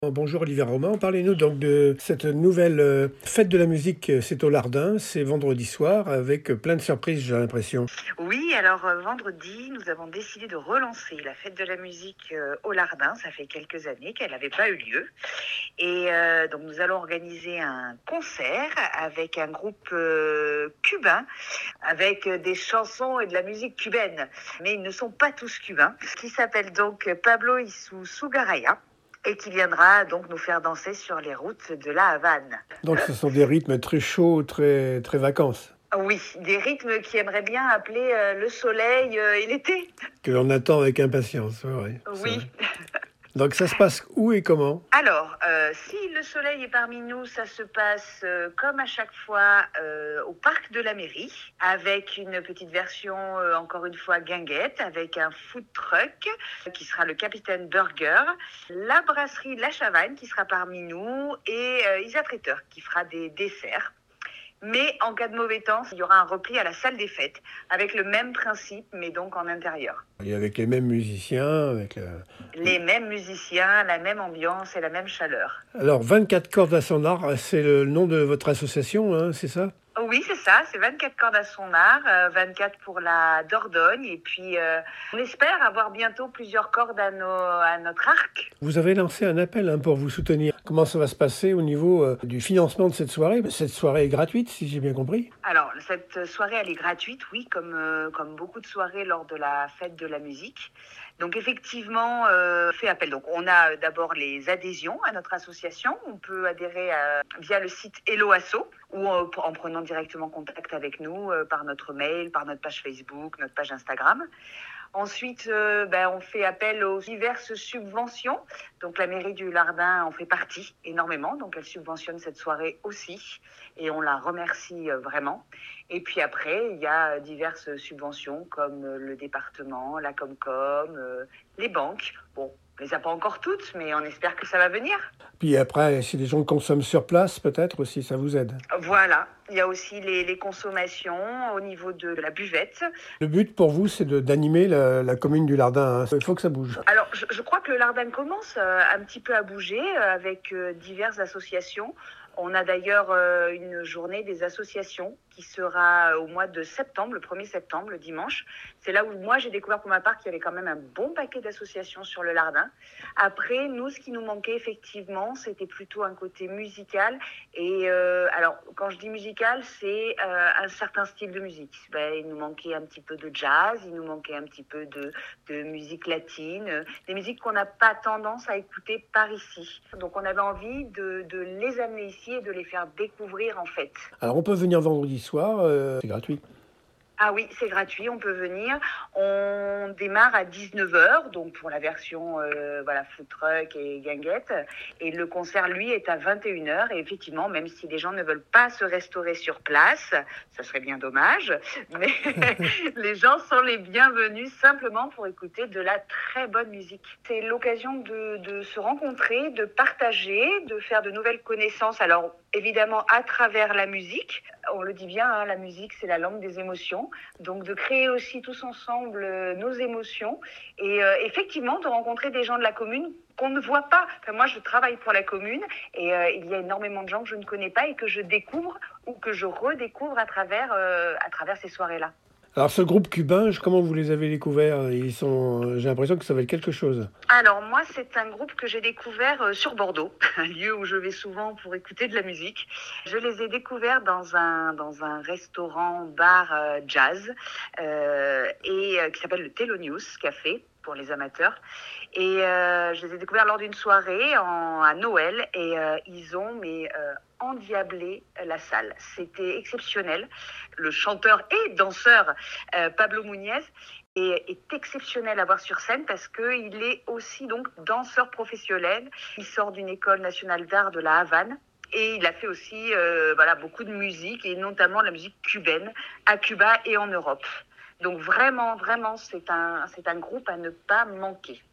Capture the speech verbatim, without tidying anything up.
Bonjour Olivier Romain, parlez-nous donc de cette nouvelle euh, fête de la musique, euh, c'est au Lardin, c'est vendredi soir avec euh, plein de surprises j'ai l'impression. Oui, alors euh, vendredi, nous avons décidé de relancer la fête de la musique euh, au Lardin. Ça fait quelques années qu'elle n'avait pas eu lieu. Et euh, donc nous allons organiser un concert avec un groupe euh, cubain, avec euh, des chansons et de la musique cubaine. Mais ils ne sont pas tous cubains, qui s'appelle donc Pablo Isu Sugaraya, et qui viendra donc nous faire danser sur les routes de la Havane. Donc ce sont des rythmes très chauds, très, très vacances, Oui, des rythmes qui aimeraient bien appeler euh, le soleil euh, et l'été. que l'on attend avec impatience. Ouais, ouais, c'est Oui. vrai. Donc ça se passe où et comment? Alors, euh, si le soleil est parmi nous, ça se passe euh, comme à chaque fois euh, au parc de la mairie, avec une petite version, euh, encore une fois, guinguette, avec un food truck qui sera le Capitaine Burger, la brasserie La Chavanne qui sera parmi nous et euh, Isa Traiteur qui fera des desserts. Mais en cas de mauvais temps, il y aura un repli à la salle des fêtes, avec le même principe, mais donc en intérieur. Et avec les mêmes musiciens, avec le... Les mêmes musiciens, la même ambiance et la même chaleur. Alors vingt-quatre cordes à son art, c'est le nom de votre association, hein, c'est ça? Oui, c'est ça, c'est vingt-quatre cordes à son art, euh, vingt-quatre pour la Dordogne, et puis euh, on espère avoir bientôt plusieurs cordes à, nos, à notre arc. Vous avez lancé un appel hein, pour vous soutenir. Comment ça va se passer au niveau euh, du financement de cette soirée? Cette soirée est gratuite, si j'ai bien compris. Alors, cette soirée, elle est gratuite, oui, comme, euh, comme beaucoup de soirées lors de la fête de la musique. Donc, effectivement, euh, fait appel. Donc, on a d'abord les adhésions à notre association. On peut adhérer à, via le site Hello Asso ou en, en prenant directement contact avec nous euh, par notre mail, par notre page Facebook, notre page Instagram. Ensuite, euh, ben, on fait appel aux diverses subventions. Donc, la mairie du Lardin en fait partie énormément. Donc, elle subventionne cette soirée aussi. Et on la remercie euh, vraiment. Et puis après, il y a diverses subventions comme le département, la Comcom, euh, les banques. Bon, on les a pas encore toutes, mais on espère que ça va venir. Puis après, si les gens consomment sur place, peut-être aussi, ça vous aide. Voilà. Il y a aussi les, les consommations au niveau de la buvette. Le but pour vous, c'est de, d'animer la, la commune du Lardin. Hein. Il faut que ça bouge. Alors, je, je crois que le Lardin commence euh, un petit peu à bouger euh, avec euh, diverses associations. On a d'ailleurs euh, une journée des associations qui sera au mois de septembre, le premier septembre, le dimanche. C'est là où moi j'ai découvert pour ma part qu'il y avait quand même un bon paquet d'associations sur le Lardin. Après, nous, ce qui nous manquait effectivement, c'était plutôt un côté musical. Et euh, alors, quand je dis musical, c'est euh, un certain style de musique. Ben, il nous manquait un petit peu de jazz, il nous manquait un petit peu de, de musique latine, des musiques qu'on n'a pas tendance à écouter par ici. Donc, on avait envie de, de les amener ici et de les faire découvrir en fait. Alors on peut venir vendredi soir, euh, c'est gratuit. Ah oui, c'est gratuit, on peut venir. On démarre à dix-neuf heures, donc pour la version euh, voilà, food truck et guinguette. Et le concert, lui, est à vingt et une heures. Et effectivement, même si les gens ne veulent pas se restaurer sur place, ça serait bien dommage, mais les gens sont les bienvenus simplement pour écouter de la très bonne musique. C'est l'occasion de, de se rencontrer, de partager, de faire de nouvelles connaissances. Alors, évidemment, à travers la musique. On le dit bien, hein, la musique, c'est la langue des émotions. Donc, de créer aussi tous ensemble euh, nos émotions et euh, effectivement de rencontrer des gens de la commune qu'on ne voit pas. Enfin, moi, je travaille pour la commune et euh, il y a énormément de gens que je ne connais pas et que je découvre ou que je redécouvre à travers, euh, à travers ces soirées-là. Alors ce groupe cubain, comment vous les avez découverts? Ils sont, j'ai l'impression que ça va être quelque chose. Alors moi, c'est un groupe que j'ai découvert euh, sur Bordeaux, un lieu où je vais souvent pour écouter de la musique. Je les ai découverts dans un dans un restaurant bar euh, jazz euh, et euh, qui s'appelle le Thelonious Café pour les amateurs. Et euh, je les ai découverts lors d'une soirée en, à Noël et euh, ils ont mais euh, endiablé la salle. C'était exceptionnel. Le chanteur et danseur euh, Pablo Muñez est, est exceptionnel à voir sur scène parce qu'il est aussi donc danseur professionnel. Il sort d'une école nationale d'art de la Havane. Et il a fait aussi euh, voilà, beaucoup de musique, et notamment la musique cubaine, à Cuba et en Europe. Donc vraiment, vraiment, c'est un, c'est un groupe à ne pas manquer.